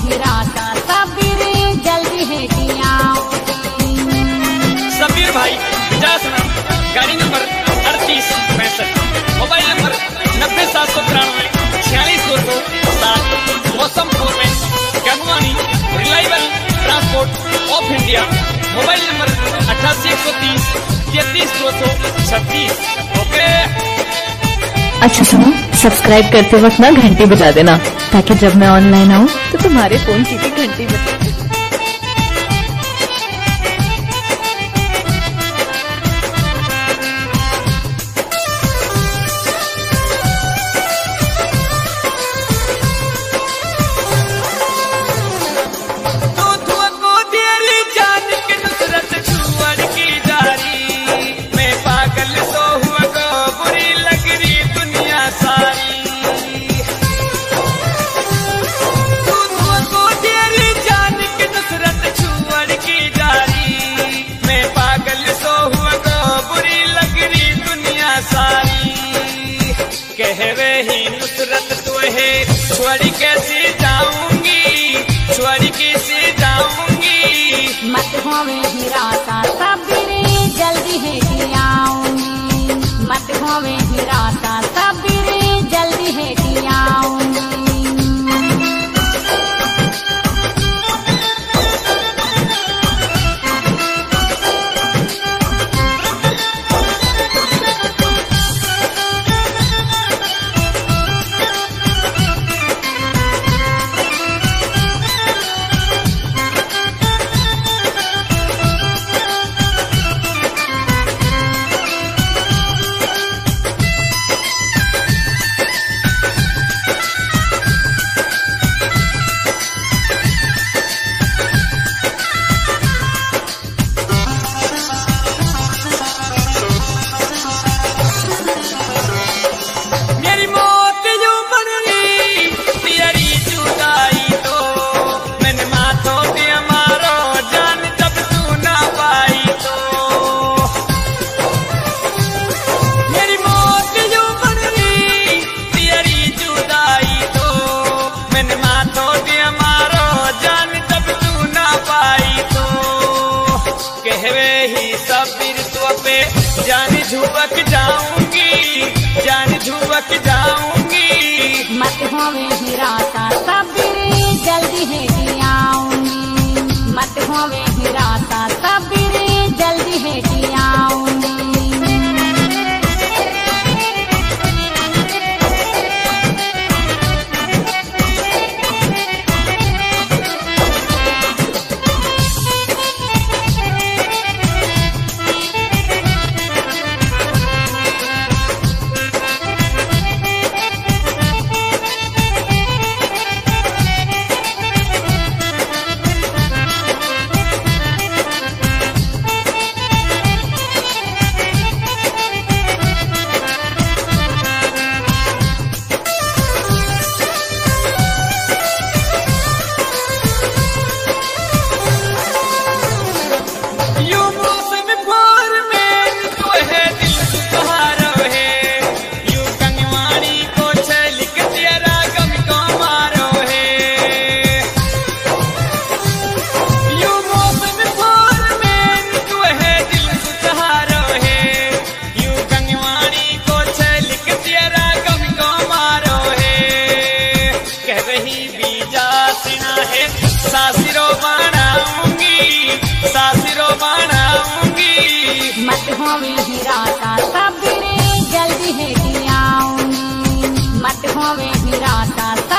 हिरासा सबीरे जल्दी है सबीर भाई 50 गाड़ी नंबर 3865, मोबाइल नंबर 90,793,46,207, मौसम foreman Gangwani, reliable transport of India, mobile number 88,130,33,236। Okay. अच्छा सुनो, सब्सक्राइब करते वक्त ना घंटी बजा देना ताकि जब मैं ऑनलाइन आऊँ तो तुम्हारे फोन की भी घंटी बजे। छोड़ी कैसे जाऊंगी, छोड़ी कैसे जाऊंगी। मत होवे हिरासा सबीरे जल्दी है आऊंगी, मत होवे हिरासा सबीरे जल्दी है आऊंगी। जान झुबक जाऊंगी, जान झुबक जाऊंगी। मत होवे हिरासा सबीरे जल्दी है आऊंगी, मत होवे हिरासा सबीरे जल्दी है आऊंगी। मत होवे हिरासा सबीरे जल्दी है आऊंगी, मत होवे हिरासा।